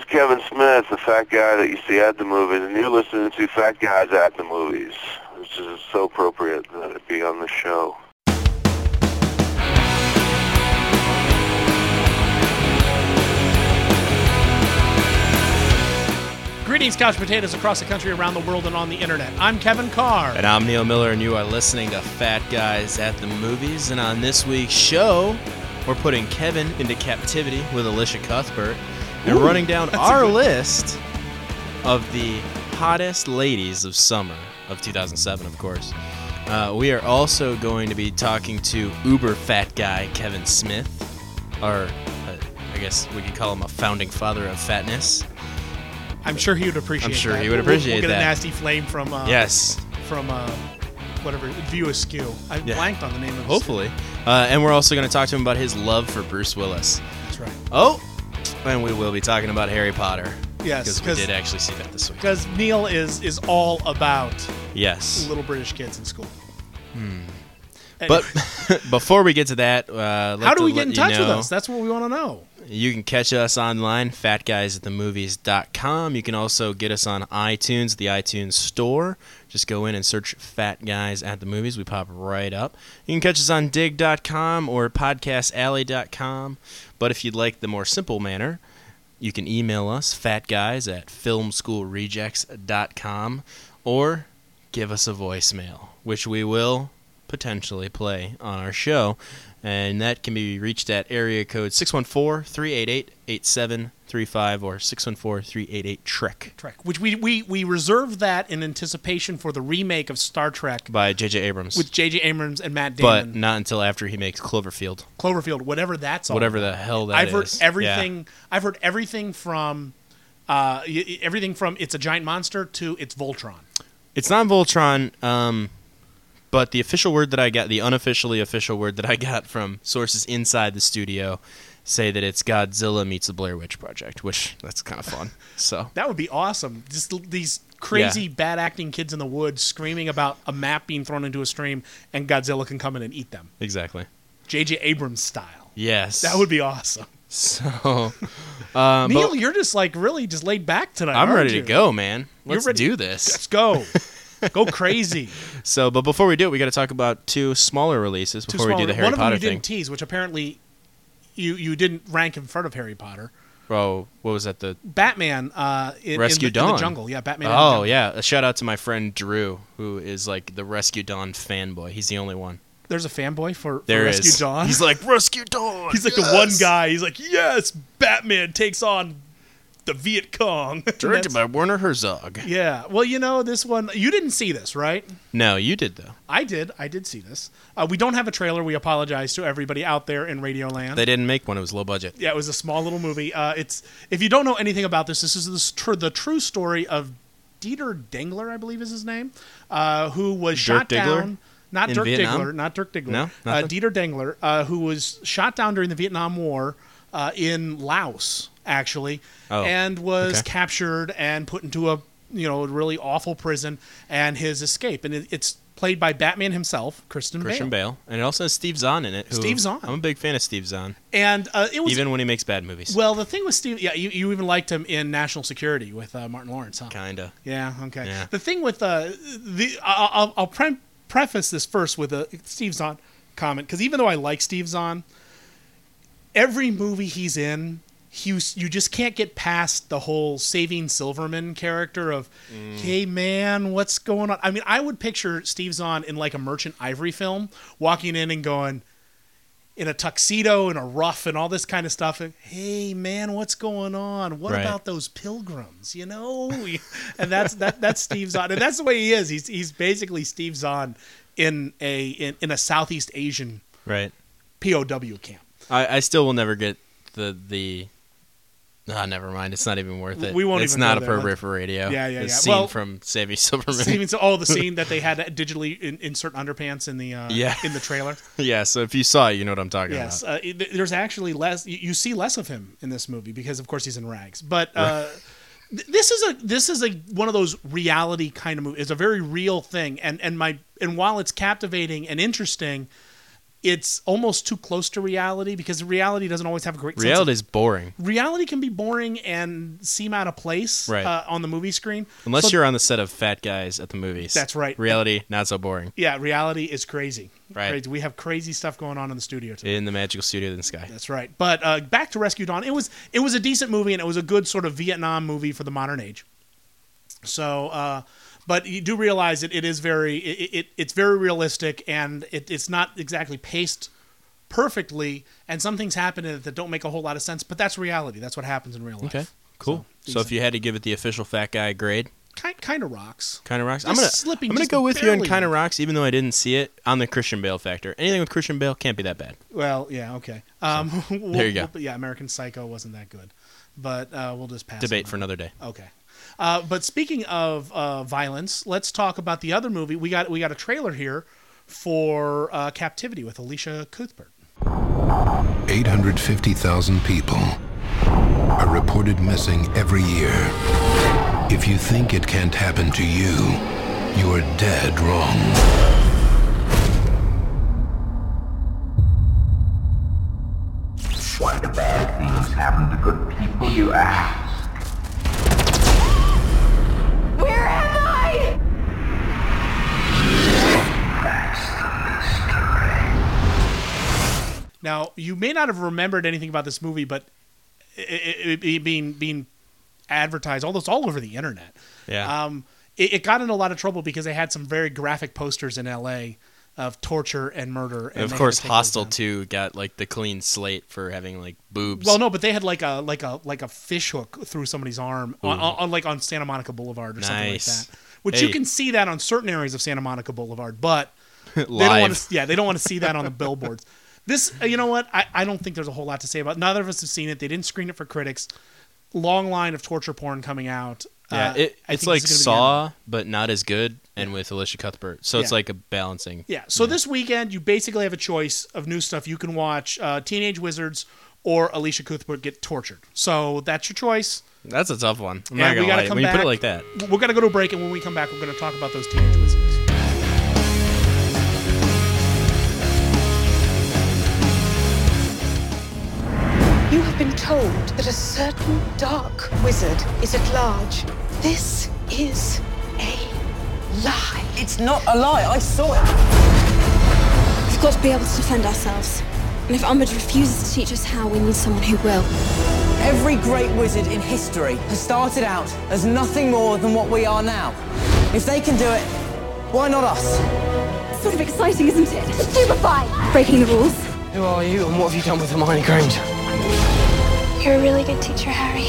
Kevin Smith, the fat guy that you see at the movies, and you're listening to Fat Guys at the Movies, which is so appropriate that it be on the show. Greetings, couch potatoes across the country, around the world, and on the internet. I'm Kevin Carr. And I'm Neil Miller, and you are listening to Fat Guys at the Movies. And on this week's show, we're putting Kevin into captivity with Alicia Cuthbert and running down our list of the hottest ladies of summer of 2007, of course. We are also going to be talking to uber fat guy Kevin Smith, or I guess we could call him a founding father of fatness. I'm sure he would appreciate that. I'm sure he would appreciate we'll get that. a nasty flame from whatever, View Askew. I blanked on the name of it. Hopefully. And we're also going to talk to him about his love for Bruce Willis. That's right. Oh, and we will be talking about Harry Potter. Yes. Because we did actually see that this week. Because Neil is all about little British kids in school. But before we get to that, how do we get in touch with us? That's what we want to know. You can catch us online, fatguysatthemovies.com. You can also get us on iTunes, the iTunes store. Just go in and search Fat Guys at the Movies. We pop right up. You can catch us on dig.com or podcastalley.com. But if you'd like the more simple manner, you can email us, fatguys@filmschoolrejects.com, or give us a voicemail, which we will potentially play on our show. And that can be reached at area code 614-388-8735 or 614-388-TREK. Which we reserved that in anticipation for the remake of Star Trek by J.J. Abrams. With J.J. Abrams and Matt Damon. But not until after he makes Cloverfield. Whatever that's all. Whatever the hell that I've heard is. everything. Yeah. I've heard everything from it's a giant monster to it's Voltron. It's not Voltron. But the official word that I got, the unofficially official word that I got from sources inside the studio, say that it's Godzilla meets the Blair Witch Project, which that's kind of fun. So that would be awesome. Just these crazy bad acting kids in the woods screaming about a map being thrown into a stream, and Godzilla can come in and eat them. Exactly. J.J. Abrams style. Yes. That would be awesome. So, Neil, you're just really just laid back tonight. I'm ready to go, man. Let's do this. Let's go. Go crazy. So, but before we do it, we got to talk about two smaller releases before we do the Harry Potter thing. One of them you didn't tease, which apparently you didn't rank in front of Harry Potter. Oh, what was that? The Batman Rescue Dawn. In the jungle. Yeah, Batman in the jungle. Yeah. A shout out to my friend Drew, who is like the Rescue Dawn fanboy. He's the only one. There's a fanboy for Rescue Dawn? He's like, Rescue Dawn! He's like the one guy. He's like, yes, Batman takes on the Viet Cong. Directed by Werner Herzog. Yeah. Well, this one, you didn't see this, right? No, you did, though. I did see this. We don't have a trailer. We apologize to everybody out there in Radioland. They didn't make one. It was low budget. Yeah, it was a small little movie. If you don't know anything about this is the true story of Dieter Dengler, I believe is his name, who was shot down. Not Dirk Diggler. No? Dieter Dengler, who was shot down during the Vietnam War in Laos, actually, and was captured and put into a really awful prison, and his escape. And it's played by Batman himself, Christian Bale. And it also has Steve Zahn in it. Steve Zahn. I'm a big fan of Steve Zahn. And it was even when he makes bad movies. Well, the thing with Steve, you even liked him in National Security with Martin Lawrence, huh? Kinda. Yeah. Okay. Yeah. The thing with I'll preface this first with a Steve Zahn comment, because even though I like Steve Zahn, every movie he's in, you just can't get past the whole Saving Silverman character of, hey man, what's going on? I mean, I would picture Steve Zahn in like a Merchant Ivory film, walking in and going, in a tuxedo and a ruff and all this kind of stuff. And, hey man, what's going on? What about those pilgrims? And that's Steve Zahn, and that's the way he is. He's basically Steve Zahn in a Southeast Asian POW camp. I still will never get the. Never mind. It's not even worth it. We won't. It's even not go appropriate there. for radio. Yeah. The scene from Saving Silverman. The scene that they had digitally insert underpants in the trailer. Yeah. So if you saw it, you know what I'm talking about. Yes. There's actually less. You see less of him in this movie because, of course, he's in rags. But this is one of those reality kind of movies. It's a very real thing, and while it's captivating and interesting, it's almost too close to reality because reality doesn't always have a great sense Reality is boring. reality can be boring and seem out of place Right. on the movie screen. Unless So- you're on the set of Fat Guys at the movies. That's right. Reality, not so boring. Yeah, reality is crazy. Right. Crazy. We have crazy stuff going on in the studio today. In the magical studio in the sky. That's right. But back to Rescue Dawn. It was a decent movie, and it was a good sort of Vietnam movie for the modern age. So, but you do realize it is it's very realistic, and it's not exactly paced perfectly, and some things happen in it that don't make a whole lot of sense. But that's reality. That's what happens in real life. Okay, cool. So decent. if you had to give it the official Fat Guy grade, Kind of rocks. kind of rocks. Just slipping I'm gonna just go with you on barely. kind of rocks, even though I didn't see it on the Christian Bale factor. Anything with Christian Bale can't be that bad. Well, yeah, okay. There you go. Yeah, American Psycho wasn't that good, but we'll just pass. Debate on for another day. that. Okay. But speaking of violence, let's talk about the other movie. We got a trailer here for Captivity with Alicia Cuthbert. 850,000 people are reported missing every year. If you think it can't happen to you, you're dead wrong. Why do bad things happen to good people, you ask? Where am I? That's the mystery. Now, you may not have remembered anything about this movie, but it being advertised all over the internet. Yeah. It got in a lot of trouble because they had some very graphic posters in L.A. of torture and murder. And of they had course, to take those Hostel down. 2 got like the clean slate for having like boobs. Well, no, but they had like a fish hook through somebody's arm on Santa Monica Boulevard or something like Nice. that. Which Hey. you can see that on certain areas of Santa Monica Boulevard, but they don't Live. want to. Yeah, they don't want to see that on the billboards. This, you know what? I don't think there's a whole lot to say about it. Neither of us have seen it. They didn't screen it for critics. Long line of torture porn coming out. Yeah, I it's think like this is gonna be the end. Saw, but not as good, and with Alicia Cuthbert. So it's Yeah. like a balancing. Yeah. So this weekend, you basically have a choice of new stuff. You can watch Teenage Wizards or Alicia Cuthbert get tortured. So that's your choice. That's a tough one. I'm Yeah, not we gonna gotta lie. come When you put back. it like that, We're going to go to a break, and when we come back, we're going to talk about those Teenage Wizards. You have been told that a certain dark wizard is at large. This is a lie. It's not a lie. I saw it. We've got to be able to defend ourselves. And if Umbridge refuses to teach us how, we need someone who will. Every great wizard in history has started out as nothing more than what we are now. If they can do it, why not us? Sort of exciting, isn't it? Stupefy! Breaking the rules. Who are you and what have you done with Hermione Granger? You're a really good teacher, Harry.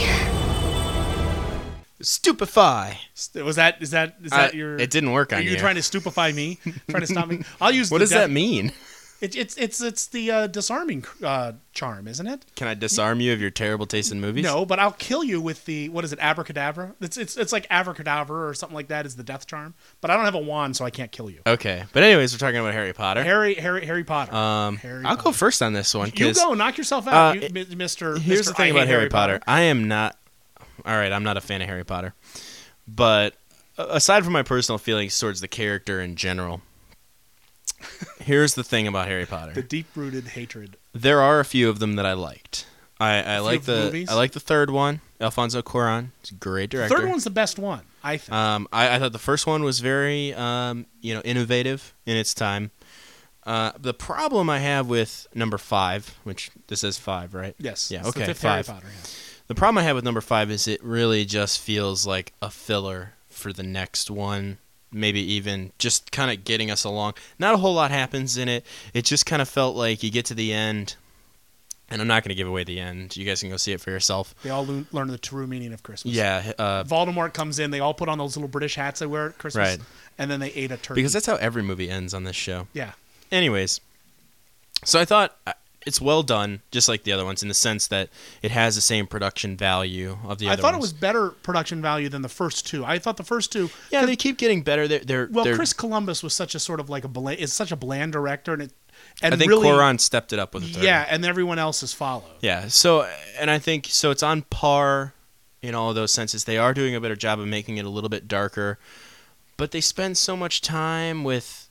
stupefy. Is that your? It didn't work on Are you you. trying to stupefy me? Trying to stop me? I'll use. What the does that mean? It's the disarming charm, isn't it? Can I disarm you of your terrible taste in movies? No, but I'll kill you with the what is it? Abracadabra. It's like abracadabra or something like that is the death charm. But I don't have a wand, so I can't kill you. Okay, but anyways, we're talking about Harry Potter. Harry Potter. I'll Harry go Potter. first on this one. You 'cause, go, knock yourself out, uh, Mr. Here's the Mr. thing I about hate Harry Potter. I am not. All right, I'm not a fan of Harry Potter, but aside from my personal feelings towards the character in general, here's the thing about Harry Potter. The deep-rooted hatred. There are a few of them that I liked. I like of the movies? I like the third one, Alfonso Cuarón. He's a great director. Third one's the best one, I think. I thought the first one was very innovative in its time. The problem I have with number 5, which this is 5, right? yes. Yeah. It's the Okay. fifth Harry 5. Potter. Yeah. The problem I have with number 5 is it really just feels like a filler for the next one. Maybe even just kind of getting us along. Not a whole lot happens in it. It just kind of felt like you get to the end, and I'm not going to give away the end. You guys can go see it for yourself. They all learn the true meaning of Christmas. Yeah, Voldemort comes in. They all put on those little British hats they wear at Christmas. Right. And then they ate a turkey. because that's how every movie ends on this show. yeah. Anyways, so I thought it's well done, just like the other ones, in the sense that it has the same production value of the I other thought it ones. was better production value than the first two. I thought the first two. Yeah, they keep getting better. They're Chris Columbus was such a sort of like is such a bland director, and I think really, Cuarón stepped it up with the third. Yeah, and everyone else has followed. Yeah. So, and I think so. It's on par in all of those senses. They are doing a better job of making it a little bit darker, but they spend so much time with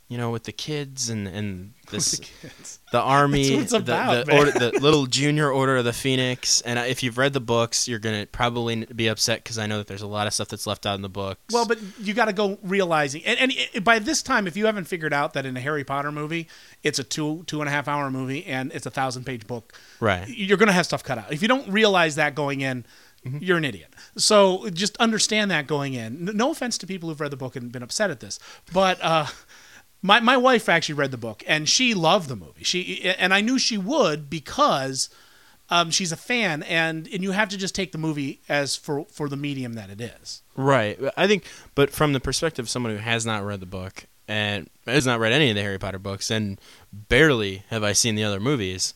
with the kids and this, kids. the army, That's what it's about, the little junior order of the Phoenix. And if you've read the books, you're going to probably be upset because I know that there's a lot of stuff that's left out in the books. Well, but you got to go realizing, and by this time, if you haven't figured out that in a Harry Potter movie, it's a 2.5 hour movie and it's a 1,000-page book, right? You're going to have stuff cut out. If you don't realize that going in, you're an idiot. So just understand that going in. No offense to people who've read the book and been upset at this, but my wife actually read the book and she loved the movie. And I knew she would because she's a fan, and you have to just take the movie as for the medium that it is. Right. I think, but from the perspective of someone who has not read the book and has not read any of the Harry Potter books, and barely have I seen the other movies,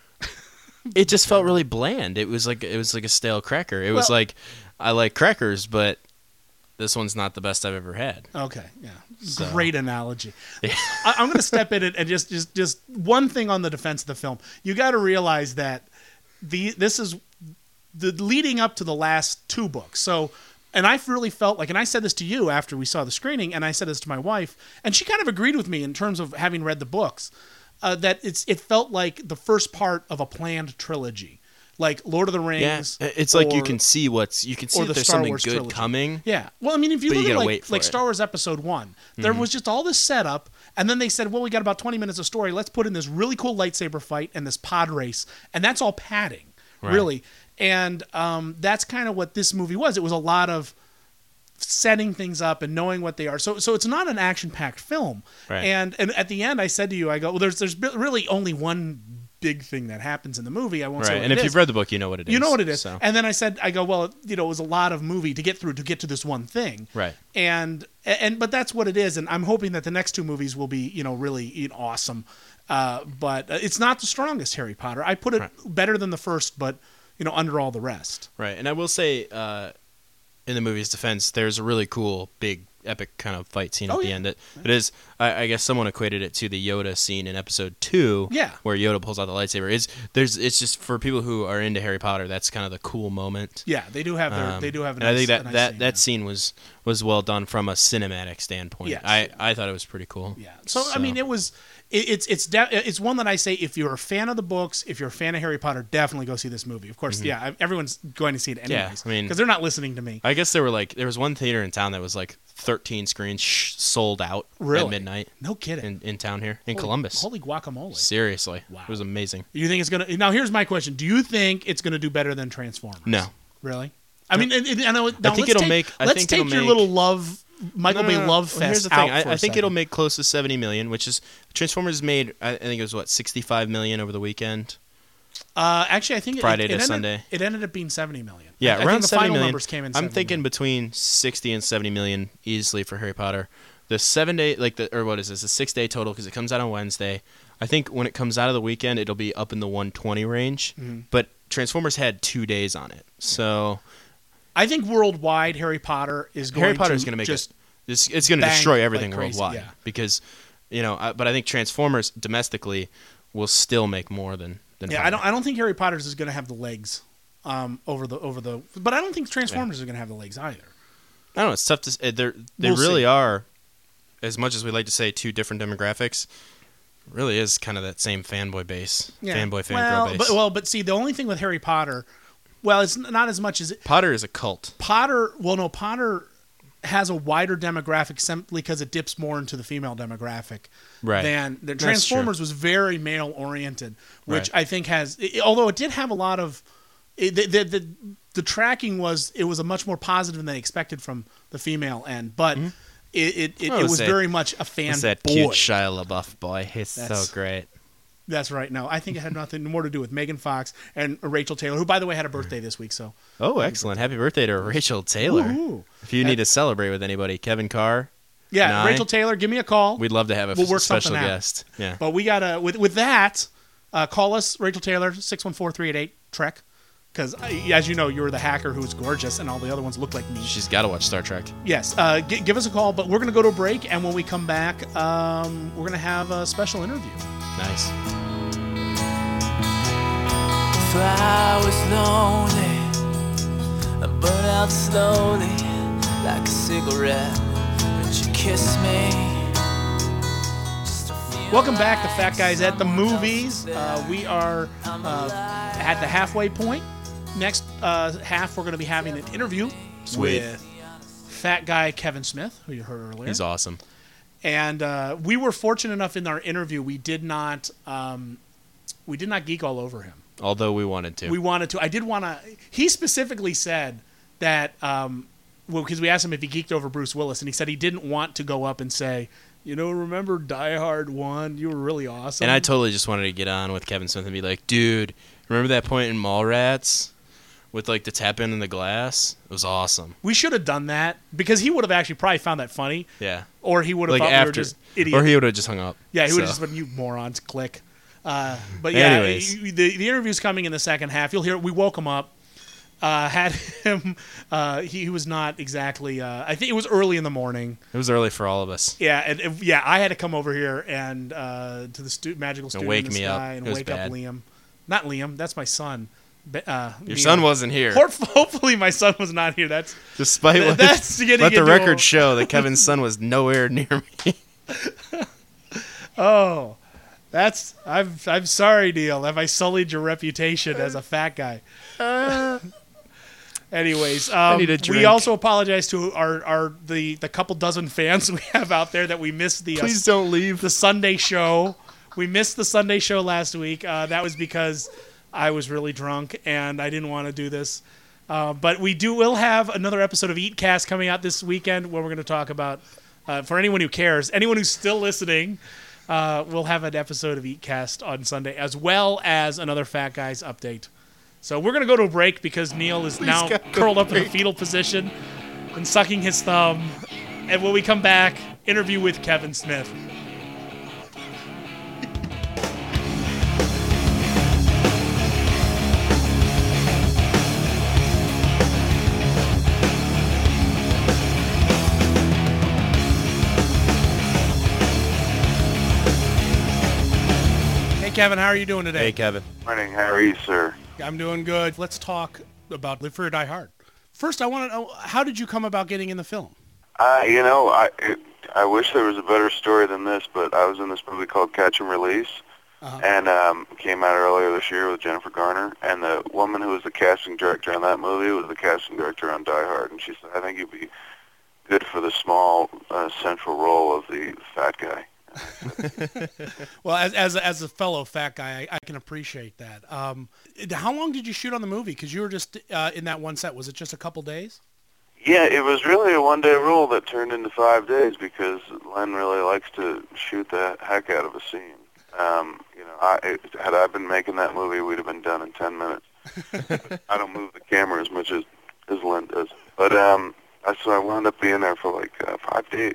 it just felt really bland. It was like a stale cracker. It was like, I like crackers, but this one's not the best I've ever had. Okay, yeah. So. Great analogy. I'm going to step in and just one thing on the defense of the film. You got to realize that this is the leading up to the last two books. So, and I really felt like, and I said this to you after we saw the screening, and I said this to my wife, and she kind of agreed with me in terms of having read the books, that it felt like the first part of a planned trilogy. Like Lord of the Rings. Yeah, it's like you can see that there's Star something Wars good trilogy. coming. Yeah. Well, I mean, if you look at like it. Star Wars Episode 1, there was just all this setup, and then they said, well, we got about 20 minutes of story. Let's put in this really cool lightsaber fight and this pod race, and that's all padding, really. And that's kind of what this movie was. It was a lot of setting things up and knowing what they are. So it's not an action-packed film. Right. And at the end, I said to you, I go, well, there's really only one big thing that happens in the movie. I won't say what and it if is. you've read the book, you know what it is. You know what it is. So. And then I said, I go, well, it was a lot of movie to get through to get to this one thing. Right. But that's what it is. And I'm hoping that the next two movies will be, really awesome. But it's not the strongest Harry Potter. I put it better than the first, but, under all the rest. Right. And I will say, in the movie's defense, there's a really cool, big, epic kind of fight scene at the end. It is, I guess someone equated it to the Yoda scene in Episode 2, where Yoda pulls out the lightsaber. It's just for people who are into Harry Potter, that's kind of the cool moment. Yeah, they do have a and I think that scene, scene was well done from a cinematic standpoint. Yes. I thought it was pretty cool. Yeah. So I mean, it's one that I say, if you're a fan of the books, if you're a fan of Harry Potter, definitely go see this movie. Of course, everyone's going to see it anyways. I mean, because they're not listening to me. I guess there was one theater in town that was like 13 screens sold out at midnight. No kidding. In town here in Columbus. Holy guacamole! Seriously, wow, it was amazing. You think it's gonna? Now here's my question: do you think it's gonna do better than Transformers? No. Really? I mean, I know. I think it'll make. Let's take your little love. Michael Bay love fest. Well, here's the thing. I think it'll second. make close to $70 million, which is Transformers made. I think it was $65 million over the weekend. Actually, I think Friday to Sunday. It ended up being $70 million. Yeah, I around think the 70 final million. numbers came in. I'm 70 thinking million. between 60 and 70 million easily for Harry Potter. The 7-day, what is this? A 6-day total because it comes out on Wednesday. I think when it comes out of the weekend, it'll be up in the 120 range. Mm-hmm. But Transformers had 2 days on it, so I think worldwide Harry Potter is going to make just. It's going to destroy everything like crazy, worldwide because, but I think Transformers domestically will still make more than. Yeah, I don't think Harry Potter's is going to have the legs, over the. But I don't think Transformers is going to have the legs either. I don't know. It's tough to. They really are, as much as we like to say, two different demographics. Really is kind of that same fanboy base, fangirl base. But see, the only thing with Harry Potter, it's not as much as Potter is a cult. Potter has a wider demographic simply because it dips more into the female demographic. Right. Than the Transformers was very male oriented, which I think although it did have a lot of, the tracking was a much more positive than they expected from the female end, but it was very much a fan. It's that cute Shia LaBeouf boy. He's so great. That's right. No, I think it had nothing more to do with Megan Fox and Rachel Taylor, who, by the way, had a birthday this week. So. Oh, excellent! Happy birthday to Rachel Taylor. Woo-hoo. If you need to celebrate with anybody, Kevin Carr. Yeah, Rachel Taylor, give me a call. We'd love to have a special guest. Yeah. But we gotta with that, call us, Rachel Taylor, 614-388-TREK. Because, as you know, you're the hacker who's gorgeous, and all the other ones look like me. She's got to watch Star Trek. Yes. Give us a call, but we're going to go to a break, and when we come back, we're going to have a special interview. Nice. If I was lonely, I burn out slowly like a cigarette. Would you kiss me? Welcome back to Fat Guys at the Movies. We are at the halfway point. Next half, we're going to be having an interview with fat guy Kevin Smith, who you heard earlier. He's awesome. And we were fortunate enough in our interview, we did not geek all over him. Although we wanted to. We wanted to. I did want to. He specifically said that, because we asked him if he geeked over Bruce Willis, and he said he didn't want to go up and say, remember Die Hard 1? You were really awesome. And I totally just wanted to get on with Kevin Smith and be like, dude, remember that point in Mallrats with like the tap in the glass? It was awesome. We should have done that because he would have actually probably found that funny. Yeah. Or he would have thought we were just idiots. Or he would have just hung up. Yeah, he would have just been, you morons, click. But yeah, anyways. The interview's coming in the second half. You'll hear we woke him up. Had him. He was not exactly. I think it was early in the morning. It was early for all of us. Yeah, and I had to come over here and to the magical studio wake in the me sky up. and It was wake bad. up Liam. Not Liam. That's my son. Your son wasn't here. Hopefully, my son was not here. Let the record show that Kevin's son was nowhere near me. Oh. I'm sorry, Neil. Have I sullied your reputation as a fat guy? Anyways, we also apologize to the couple dozen fans we have out there that we missed the. Please don't leave the Sunday show. We missed the Sunday show last week. That was because I was really drunk and I didn't want to do this. But we'll have another episode of Eatcast coming out this weekend where we're going to talk about, for anyone who cares, anyone who's still listening. We'll have an episode of Eatcast on Sunday, as well as another Fat Guys update. So we're going to go to a break because Neil is now curled up in a fetal position and sucking his thumb. And when we come back, interview with Kevin Smith. Kevin, how are you doing today? Hey, Kevin. Morning. How are you, sir? I'm doing good. Let's talk about Live Free or Die Hard. First, I want to know, how did you come about getting in the film? I wish there was a better story than this, but I was in this movie called Catch and Release, and came out earlier this year with Jennifer Garner, and the woman who was the casting director on that movie was the casting director on Die Hard, and she said, I think you'd be good for the small central role of the fat guy. Well, as a fellow fat guy, I can appreciate that. How long did you shoot on the movie? Because you were just in that one set. Was it just a couple days? Yeah, it was really a one-day rule that turned into 5 days because Len really likes to shoot the heck out of a scene. Had I been making that movie, we'd have been done in 10 minutes. I don't move the camera as much as Len does. But so I wound up being there for like 5 days.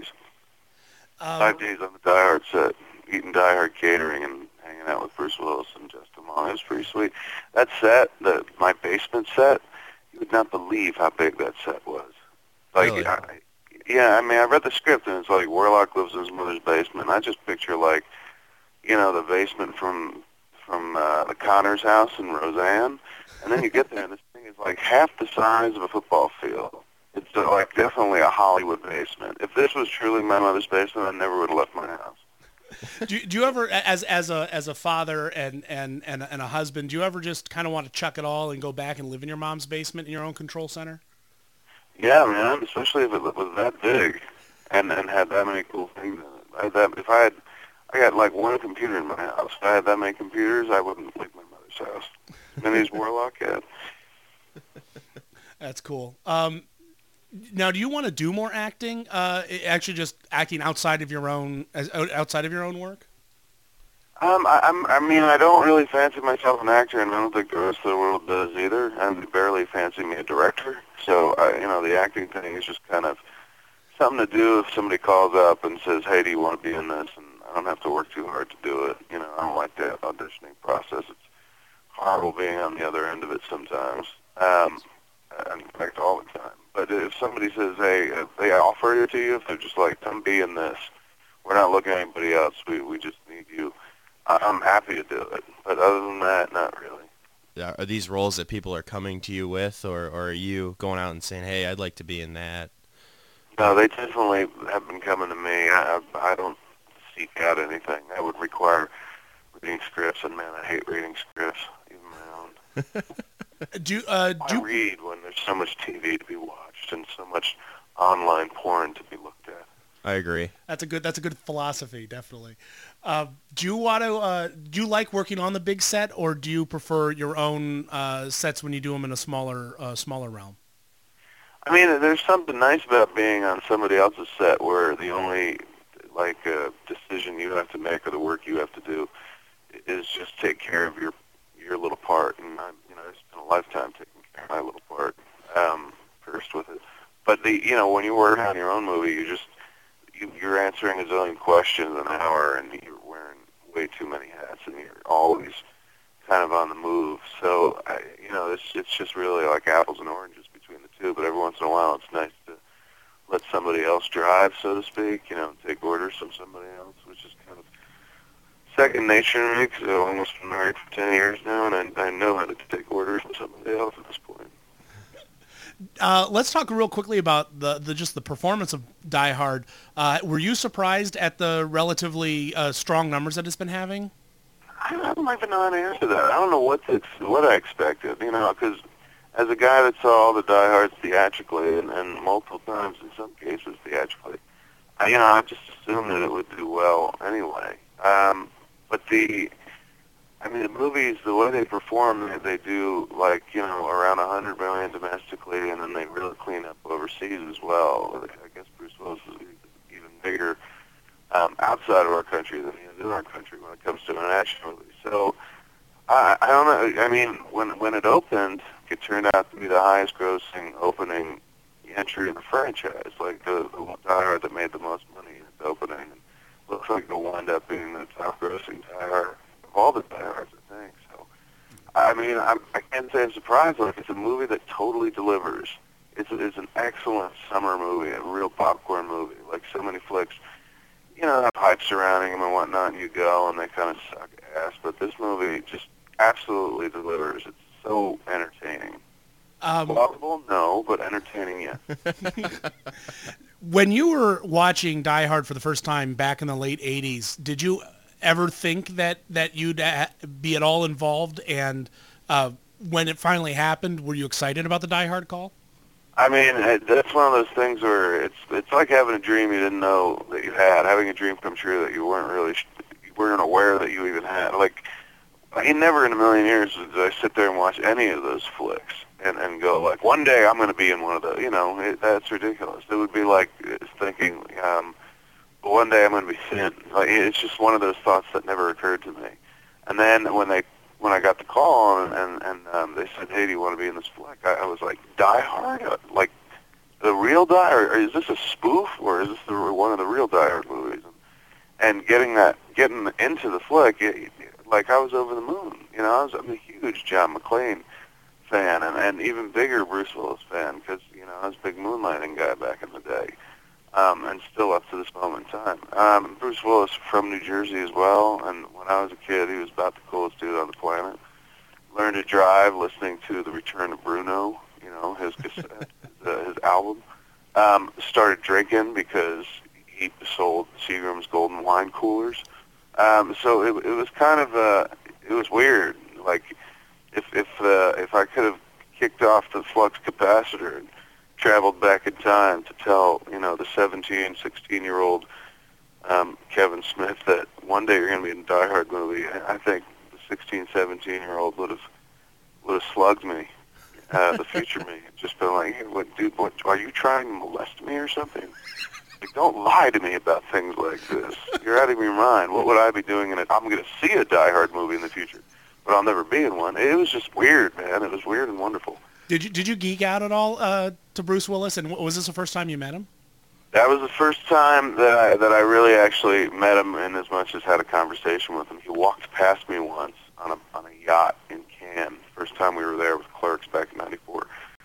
5 days on the Die Hard set, eating Die Hard catering and hanging out with Bruce Willis and Justin Long. It was pretty sweet. That set, my basement set, you would not believe how big that set was. Like, really? I read the script and it's like Warlock lives in his mother's basement. I just picture like, the basement from the Connors house in Roseanne, and then you get there and this thing is like half the size of a football field. It's like definitely a Hollywood basement. If this was truly my mother's basement, I never would have left my house. Do you ever, as a father and a husband, do you ever just kind of want to chuck it all and go back and live in your mom's basement in your own control center? Yeah, man. Especially if it was that big, and had that many cool things in it. I got like one computer in my house. If I had that many computers, I wouldn't leave my mother's house. Minnie's Warlock had. That's cool. Now, do you want to do more acting? Actually, just acting outside of your own work? I don't really fancy myself an actor, and I don't think the rest of the world does either. I barely fancy me a director. So, the acting thing is just kind of something to do if somebody calls up and says, "Hey, do you want to be in this?" And I don't have to work too hard to do it. I don't like the auditioning process. It's horrible being on the other end of it sometimes. In fact, all the time. But if somebody says, hey, if they offer it to you, if they're just like, come be in this, we're not looking at anybody else, we just need you, I'm happy to do it. But other than that, not really. Are these roles that people are coming to you with, or are you going out and saying, hey, I'd like to be in that? No, they definitely have been coming to me. I don't seek out anything. That would require reading scripts, and man, I hate reading scripts, even my own. Do Why read when there's so much TV to be watched and so much online porn to be looked at? I agree. That's a good philosophy, definitely. Do you like working on the big set, or do you prefer your own sets when you do them in a smaller realm? I mean, there's something nice about being on somebody else's set where the only decision you have to make or the work you have to do is just take care of your little part. And I spent a lifetime taking care of my little part first with it. But when you work on your own movie, you're answering a zillion questions an hour, and you're wearing way too many hats, and you're always kind of on the move. So it's just really like apples and oranges between the two. But every once in a while, it's nice to let somebody else drive, so to speak. Take orders from somebody else, which is kind of second nature to me, because I've almost been married for 10 years now, and I know how to take orders from somebody else at this point. Let's talk real quickly about the performance of Die Hard. Were you surprised at the relatively strong numbers that it's been having? I don't even know how to answer that. I don't know what I expected, because as a guy that saw all the Die Hards theatrically and multiple times in some cases theatrically, I just assumed that it would do well anyway. But the movies, the way they perform, they do around 100 million domestically, and then they really clean up overseas as well. I guess Bruce Willis is even bigger outside of our country than he is in our country when it comes to international movies. So I don't know. I mean, when it opened, it turned out to be the highest grossing opening entry in the franchise, like the Die Hard that made the most money in its opening. And looks like it'll wind up being the top grossing Die Hard of all the Die Hards, I think. So, I mean, I can't say I'm surprised. Like, it's a movie that totally delivers. It's an excellent summer movie, a real popcorn movie. Like so many flicks, have hype surrounding them and whatnot, and you go, and they kind of suck ass. But this movie just absolutely delivers. It's so entertaining. Plausible? No, but entertaining, yes. When you were watching Die Hard for the first time back in the late 80s, did you ever think that you'd be at all involved? And when it finally happened, were you excited about the Die Hard call? I mean, that's one of those things where it's like having a dream you didn't know that you had, having a dream come true that you weren't aware that you even had. Like, I never in a million years did I sit there and watch any of those flicks and go like, one day I'm going to be in one of those. That's ridiculous. It would be like thinking, but one day I'm going to be thin. Like, it's just one of those thoughts that never occurred to me. And then when I got the call and they said, hey, do you want to be in this flick? I was like, Die Hard? Like, the real Die Hard? Or is this a spoof, or is this one of the real Die Hard movies? And getting into the flick, like, I was over the moon. I'm a huge John McClane fan, and even bigger Bruce Willis fan, because, I was a big moonlighting guy back in the day, and still up to this moment in time. Bruce Willis from New Jersey as well, and when I was a kid, he was about the coolest dude on the planet. Learned to drive listening to The Return of Bruno, his cassette, his album. Started drinking because he sold Seagram's Golden Wine Coolers. So it was kind of it was weird. Like, if I could have kicked off the flux capacitor and traveled back in time to tell the 17, 16-year-old Kevin Smith that one day you're going to be in a Die Hard movie, I think the 16, 17-year-old would have slugged me, the future me, just been like, hey, what are you trying to molest me or something? Like, don't lie to me about things like this. You're out of your mind. What would I be doing in it? I'm going to see a Die Hard movie in the future, but I'll never be in one. It was just weird, man. It was weird and wonderful. Did you geek out at all to Bruce Willis? And was this the first time you met him? That was the first time that I really actually met him, and as much as had a conversation with him. He walked past me once on a yacht in Cannes. First time we were there with Clerks back in '94.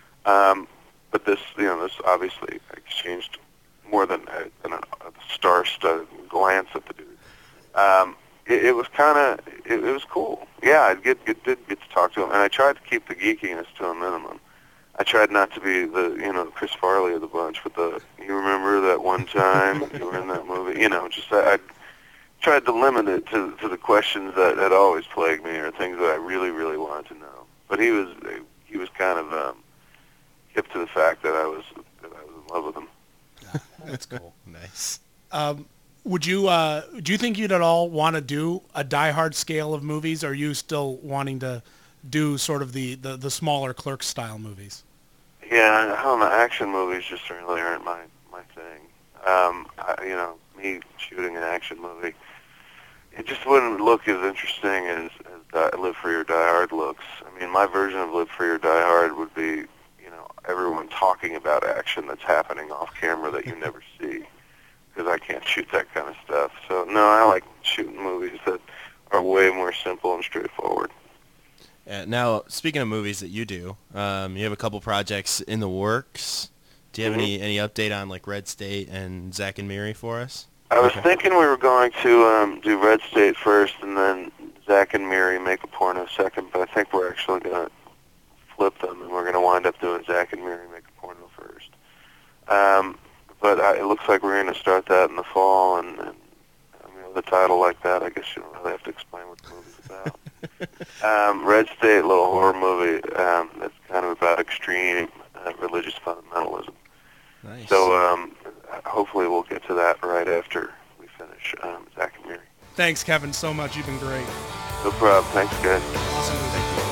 But this obviously exchanged more than a star-studded glance at the dude. It was kind of, it was cool. Yeah, I did get to talk to him, and I tried to keep the geekiness to a minimum. I tried not to be the Chris Farley of the bunch with you remember that one time you were in that movie? Just I tried to limit it to the questions that had always plagued me, or things that I really, really wanted to know. But he was kind of hip to the fact that I was in love with him. That's cool. Nice. Would you do you think you'd at all want to do a Die Hard scale of movies, or are you still wanting to do sort of the smaller Clerks style movies? Yeah, I don't know. Action movies just really aren't my thing. Me shooting an action movie, it just wouldn't look as interesting as Live Free or Die Hard looks. I mean, my version of Live Free or Die Hard would be, everyone talking about action that's happening off camera that you never see, because I can't shoot that kind of stuff. So, no, I like shooting movies that are way more simple and straightforward. Now, speaking of movies that you do, you have a couple projects in the works. Do you have any update on like Red State and Zack and Miri for us? I was thinking we were going to do Red State first and then Zack and Miri Make a Porno second, but I think we're actually going to flip them, and we're going to wind up doing Zack and Miri Make a Porno first. But it looks like we're going to start that in the fall, and with a title like that, I guess you don't really have to explain what the movie's about. Red State, a little horror movie that's kind of about extreme religious fundamentalism. Nice. So hopefully we'll get to that right after we finish Zack and Miri. Thanks, Kevin, so much. You've been great. No problem. Thanks, guys. Awesome. Thank you.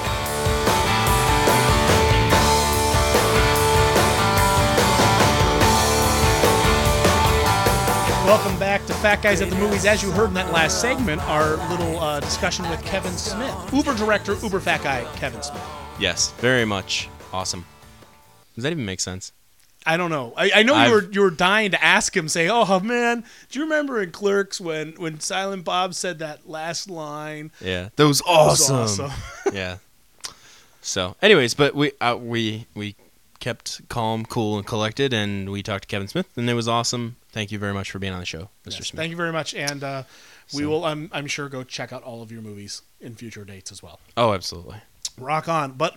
Welcome back to Fat Guys at the Movies. As you heard in that last segment, our little discussion with Kevin Smith, Uber director, Uber fat guy, Kevin Smith. Yes, very much. Awesome. Does that even make sense? I don't know. I know you were dying to ask him, say, "Oh man, do you remember in Clerks when Silent Bob said that last line?" Yeah, that was awesome. That was awesome. Yeah. So, anyways, but we kept calm, cool, and collected, and we talked to Kevin Smith, and it was awesome. Thank you very much for being on the show, Mr. Smith. Thank you very much, and we will, I'm sure, go check out all of your movies in future dates as well. Oh, absolutely. Rock on. But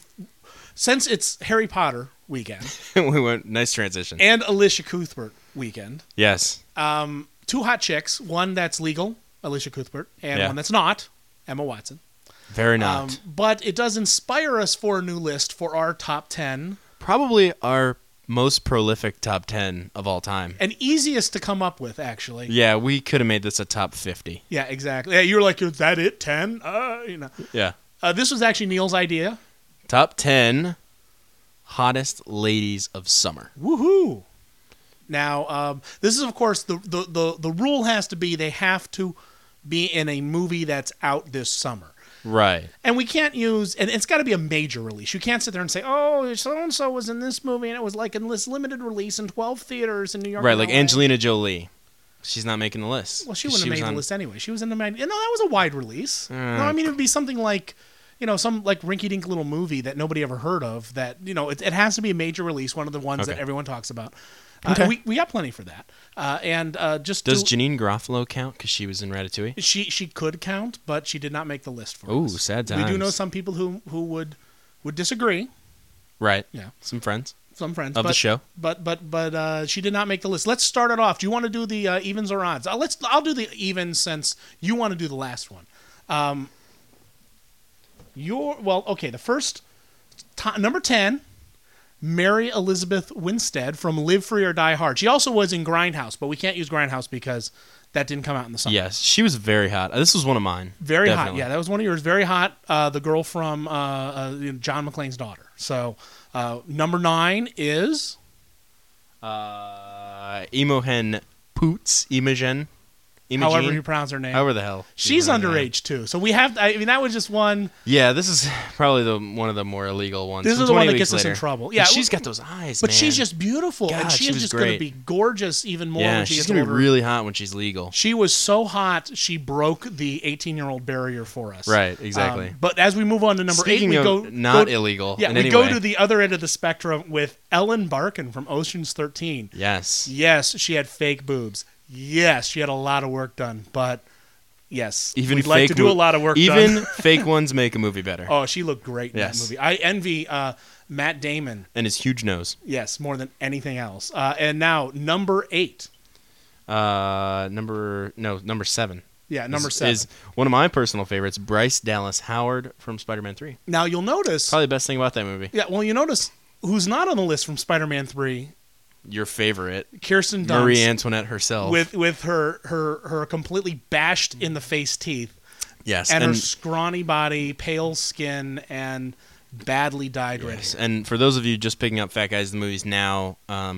since it's Harry Potter weekend, we went nice transition, and Alicia Cuthbert weekend. Yes. Two hot chicks, one that's legal, Alicia Cuthbert, and one that's not, Emma Watson. Very not. But it does inspire us for a new list for our top 10. Probably our most prolific top 10 of all time. And easiest to come up with, actually. Yeah, we could have made this a top 50. Yeah, exactly. Yeah, you were like, is that it, 10? Yeah. This was actually Neil's idea. Top 10 hottest ladies of summer. Woohoo! Now, this is, of course, the rule has to be they have to be in a movie that's out this summer. Right. And we can't use, and it's got to be a major release. You can't sit there and say, oh, so-and-so was in this movie, and it was like in this limited release in 12 theaters in New York. Right, like Angelina Jolie. She's not making the list. Well, she wouldn't have made the list anyway. She was in the... No, that was a wide release. No, I mean, it would be something like, some like rinky-dink little movie that nobody ever heard of that, it has to be a major release, one of the ones that everyone talks about. Okay. We got plenty for that. Does Janeane Garofalo count because she was in Ratatouille? She could count, but she did not make the list for us. Ooh, sad times. We do know some people who would disagree. Right. Yeah. Some friends of the show. But she did not make the list. Let's start it off. Do you want to do the evens or odds? I'll do the evens since you want to do the last one. The first number 10. Mary Elizabeth Winstead from Live Free or Die Hard. She also was in Grindhouse, but we can't use Grindhouse because that didn't come out in the summer. Yes, she was very hot. This was one of mine. Very definitely. hot. Yeah, that was one of yours. Very hot. The girl from John McClane's daughter. So number 9 is Imogen Poots. Imogen. However you pronounce her name. However the hell. She's underage, too. So we have... that was just one... Yeah, this is probably one of the more illegal ones. This is the one that gets us in trouble. Yeah, but she's got those eyes, But she's just beautiful. God, and she is just going to be gorgeous even more when she gets older. She's going to be really hot when she's legal. She was so hot, she broke the 18-year-old barrier for us. Right, exactly. But as we move on to number 8, we go... illegal. Yeah, we go to the other end of the spectrum with Ellen Barkin from Ocean's 13. Yes. Yes, she had fake boobs. Yes, she had a lot of work done, but yes, we'd like to do a lot of work done. Even fake ones make a movie better. Oh, she looked great in that movie. I envy Matt Damon. And his huge nose. Yes, more than anything else. And now, number 8. Number 7. Yeah, number 7 is one of my personal favorites. Bryce Dallas Howard from Spider-Man 3. Now you'll notice Probably the best thing about that movie. Yeah, well, you notice who's not on the list from Spider-Man 3. Your favorite, Kirsten Dunst, Marie Antoinette herself, with her completely bashed in the face teeth. Yes, and her scrawny body, pale skin, and badly dyed red hair. And for those of you just picking up Fat Guys the Movies now,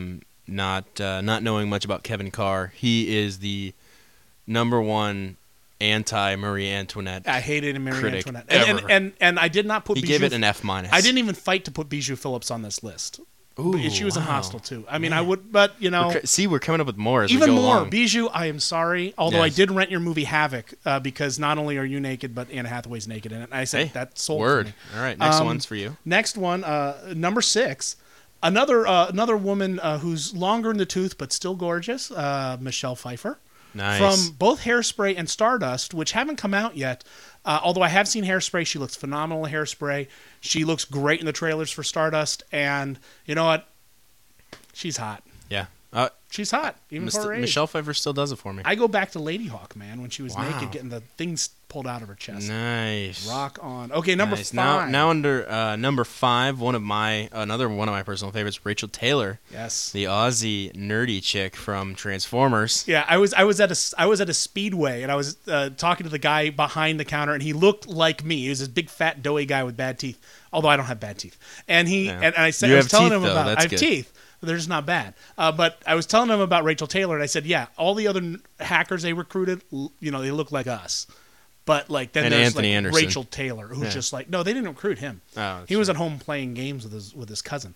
not knowing much about Kevin Carr, he is the number one anti-Marie Antoinette. I hated Marie Antoinette, ever. and I did not put. He gave it an F-. I didn't even fight to put Bijou Phillips on this list. Ooh, she was in wow. Hostel too. I mean, I would, but you know, we're coming up with more as even we go more. along. Bijou, I am sorry. Although Yes. I did rent your movie Havoc because not only are you naked, but Anne Hathaway's naked in it. And I said that sold word. for me. All right, next one's for you. Next one, number 6. Another woman who's longer in the tooth but still gorgeous, Michelle Pfeiffer. Nice. From both Hairspray and Stardust, which haven't come out yet. Although I have seen Hairspray, she looks phenomenal in Hairspray. She looks great in the trailers for Stardust, and you know what? She's hot. Yeah. She's hot, even for her age. Michelle Pfeiffer still does it for me. I go back to Lady Hawk, man, when she was Wow. naked, getting the things pulled out of her chest. Nice. Rock on. Okay, number Nice. 5. Now under number 5, another one of my personal favorites, Rachel Taylor. Yes. The Aussie nerdy chick from Transformers. Yeah, I was at a Speedway, and I was talking to the guy behind the counter, and he looked like me. He was this big, fat, doughy guy with bad teeth. Although I don't have bad teeth. And I said, You I was have telling teeth, him though. about That's I have good. teeth. They're just not bad. But I was telling him about Rachel Taylor, and I said, yeah, all the other hackers they recruited, you know, they look like us. But like then And there's Anthony like Anderson. Rachel Taylor, who's just like, no, they didn't recruit him. Oh, that's he was true. at home playing games with his cousin.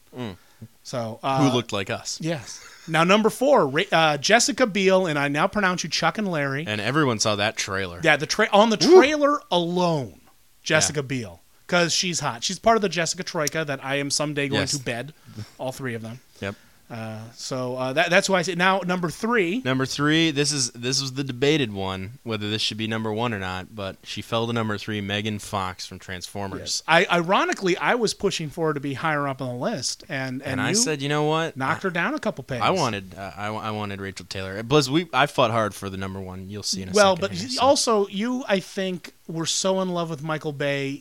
So Who looked like us. Yes. Now number 4, Jessica Biel, and I now pronounce you Chuck and Larry. And everyone saw that trailer. Yeah, on the trailer alone, Jessica Biel, because she's hot. She's part of the Jessica Troika that I am someday going to bed, all 3 of them. Yep. So that's why I say now number 3. Number 3, this was the debated one, whether this should be number 1 or not, but she fell to number 3, Megan Fox from Transformers. Yes. Ironically, I was pushing for her to be higher up on the list, and I said, you know what? knocked her down a couple pegs. I wanted Rachel Taylor. Plus, I fought hard for the number 1. You'll see in a second. Well, but here, so. also you, I think, were so in love with Michael Bay.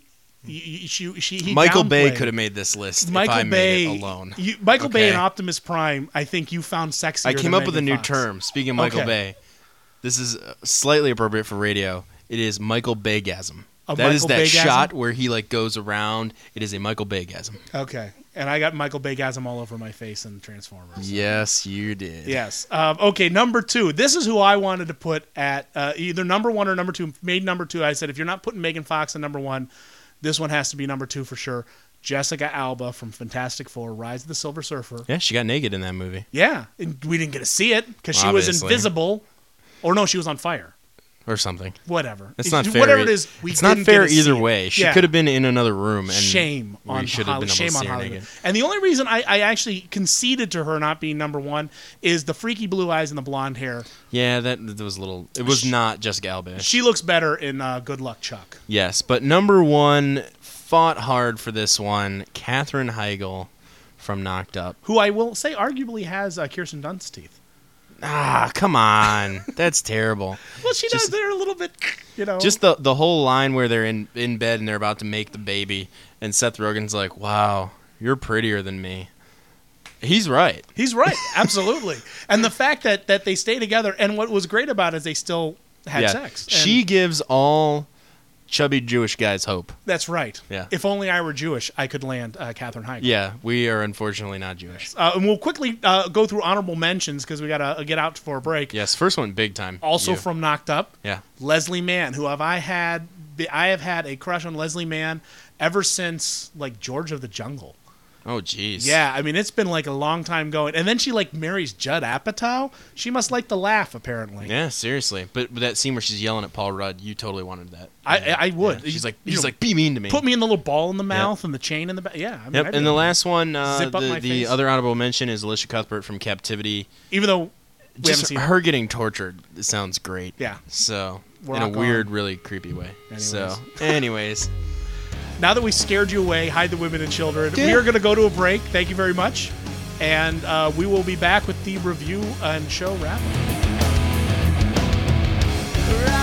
He Michael Bay downplayed. could have made this list Michael if I Bay made it alone. Michael Bay Okay. and Optimus Prime, I think you found sexier. I came than up with a Megan new Fox. term. Speaking of Michael Okay. Bay, this is slightly appropriate for radio. It is Michael Baygasm. A That is Michael that Baygasm? shot where he like goes around. It is a Michael Baygasm. Okay, and I got Michael Baygasm all over my face in Transformers. Yes, you did. Yes. Okay, number 2. This is who I wanted to put at either number 1 or number 2. Made number 2. I said, if you're not putting Megan Fox in number 1, this one has to be number 2 for sure. Jessica Alba from Fantastic Four, Rise of the Silver Surfer. Yeah, she got naked in that movie. Yeah, and we didn't get to see it because she was Obviously. invisible. Or no, she was on fire. Or something. Whatever. It's not fair. Whatever it is, it's not didn't fair get to see either it. way. She Yeah. could have been in another room, and Shame we on should have been able shame to on see her Hollywood. naked. And the only reason I actually conceded to her not being number 1 is the freaky blue eyes and the blonde hair. Yeah, that was a little. It was not Jessica Alba. She looks better in Good Luck Chuck. Yes, but number 1 fought hard for this one. Katherine Heigl from Knocked Up. Who I will say arguably has Kirsten Dunst's teeth. Ah, come on. That's terrible. Well, she does. They're a little bit, you know. Just the whole line where they're in bed and they're about to make the baby, and Seth Rogen's like, "Wow, you're prettier than me." He's right. He's right. Absolutely. And the fact that they stay together, and what was great about it is they still had sex. And She gives all chubby Jewish guys hope. That's right. Yeah. If only I were Jewish, I could land Katherine Heigl. Yeah, we are unfortunately not Jewish. And we'll quickly go through honorable mentions because we got to get out for a break. Yes, first one, big time. Also You. from Knocked Up, Yeah. Leslie Mann, who I have had a crush on Leslie Mann ever since like George of the Jungle. Oh, jeez. Yeah, I mean it's been like a long time going. And then she like marries Judd Apatow. She must like to laugh apparently. Yeah, seriously. But that scene where she's yelling at Paul Rudd, you totally wanted that. I would. Yeah. She's like, You know, like, be mean to me. Put me in the little ball in the mouth and the chain in the back. Yeah. I mean, Yep. I'd And be the like- last one, Zip up my the face. other honorable mention is Alicia Cuthbert from Captivity. Even though we haven't Just seen her getting tortured sounds great. Yeah. So Rock in a on. weird, really creepy way. So, anyways, Now that we scared you away, hide the women and children, we are going to go to a break. Thank you very much. And we will be back with the review and show wrap-up.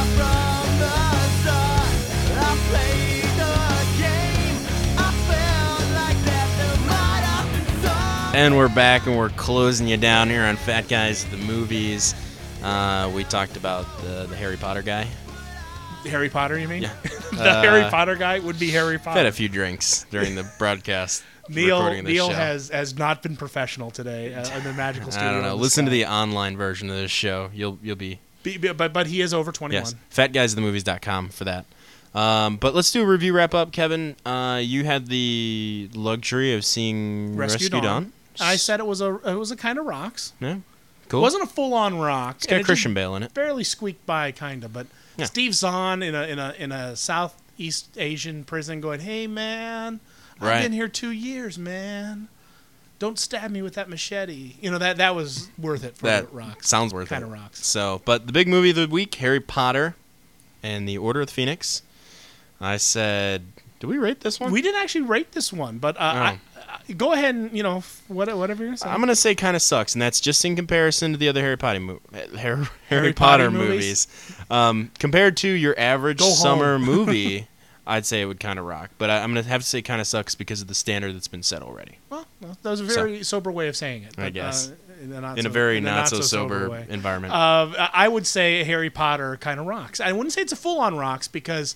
right from the start. I played the game. I felt like that there might have been some. And we're back, and we're closing you down here on Fat Guys the Movies. We talked about the Harry Potter guy. Harry Potter, you mean? Yeah. The Harry Potter guy would be Harry Potter. Had a few drinks during the broadcast. Neil recording this show. has not been professional today in the magical studio. I don't know. Listen to the online version of this show. You'll be. But he is over 21. Yes. FatGuysTheMovies.com for that. But let's do a review wrap up, Kevin. You had the luxury of seeing Rescue Dawn. I said it was a kind of rocks. Yeah. Cool. It wasn't a full on rock. It's got Christian Bale in it. Barely squeaked by, kind of. But yeah. Steve Zahn in a Southeast Asian prison, going, "Hey man, right. I've been here 2 years, man. Don't stab me with that machete." You know that was worth it for that rocks. Sounds worth kind it. Kind of rocks. So, but the big movie of the week, Harry Potter and the Order of the Phoenix. I said, did we rate this one? We didn't actually rate this one, but go ahead and whatever you're saying. I'm gonna say kind of sucks, and that's just in comparison to the other Harry Potter movies. Compared to your average summer movie, I'd say it would kind of rock. But I'm gonna have to say kind of sucks because of the standard that's been set already. Well that was a very sober way of saying it. But, I guess in a very not so sober environment. I would say Harry Potter kind of rocks. I wouldn't say it's a full on rocks because.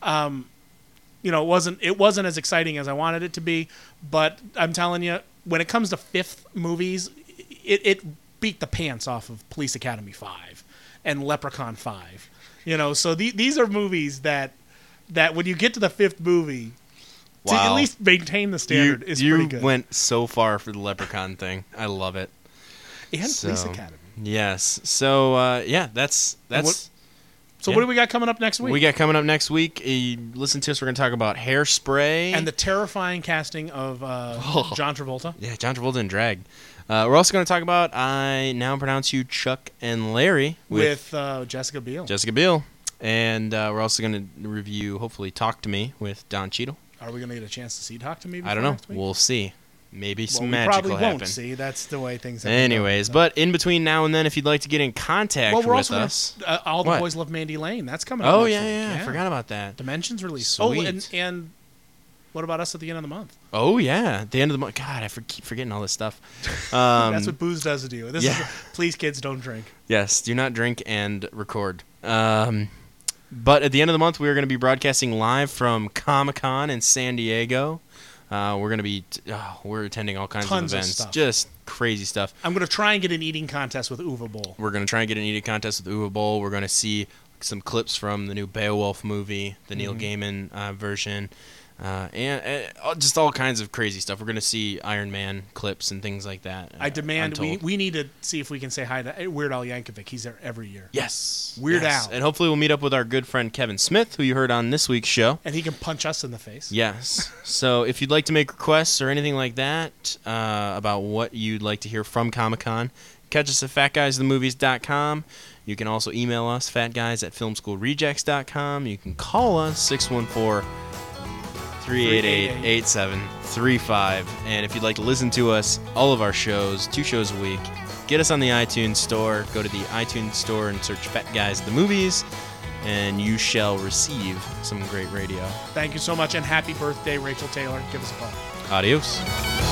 It wasn't as exciting as I wanted it to be, but I'm telling you, when it comes to fifth movies, it beat the pants off of Police Academy 5 and Leprechaun 5. So these are movies that when you get to the fifth movie, to at least maintain the standard is pretty good. You went so far for the Leprechaun thing. I love it. And Police Academy. Yes. So that's. So what do we got coming up next week? We got coming up next week. Listen to us. We're going to talk about Hairspray. And the terrifying casting of John Travolta. Yeah, John Travolta in drag. We're also going to talk about I Now Pronounce You Chuck and Larry. With Jessica Biel. Jessica Biel. And we're also going to review, hopefully, Talk to Me with Don Cheadle. Are we going to get a chance to see Talk to Me I don't know. We'll see. Maybe some magic will happen. We probably won't see. That's the way things happen. Anyways, but in between now and then, if you'd like to get in contact with us. All the Boys Love Mandy Lane. That's coming up. Oh, yeah. I forgot about that. Dimensions release. Sweet. Oh, and what about us at the end of the month? Oh, yeah. At the end of the month. God, I keep forgetting all this stuff. That's what booze does to you. Please, kids, don't drink. Yes, do not drink and record. But at the end of the month, we are going to be broadcasting live from Comic-Con in San Diego. We're going to be we're attending all kinds of events. Stuff. Just crazy stuff. I'm going to try and get an eating contest with Uwe Boll. We're going to try and get an eating contest with Uwe Boll. We're going to see some clips from the new Beowulf movie, the Neil Gaiman version, and just all kinds of crazy stuff. We're going to see Iron Man clips and things like that. I demand we need to see if we can say hi to Weird Al Yankovic. He's there every year. Yes. Weird Al. And hopefully we'll meet up with our good friend Kevin Smith, who you heard on this week's show. And he can punch us in the face. Yes. So if you'd like to make requests or anything like that about what you'd like to hear from Comic-Con, catch us at fatguysthemovies.com. You can also email us, fatguys@filmschoolrejects.com. You can call us, 614-388-8735. And if you'd like to listen to us, all of our shows, 2 shows a week, get us on the iTunes store. Go to the iTunes store and search Fat Guys the Movies, and you shall receive some great radio. Thank you so much, and happy birthday, Rachel Taylor. Give us a call. Adios.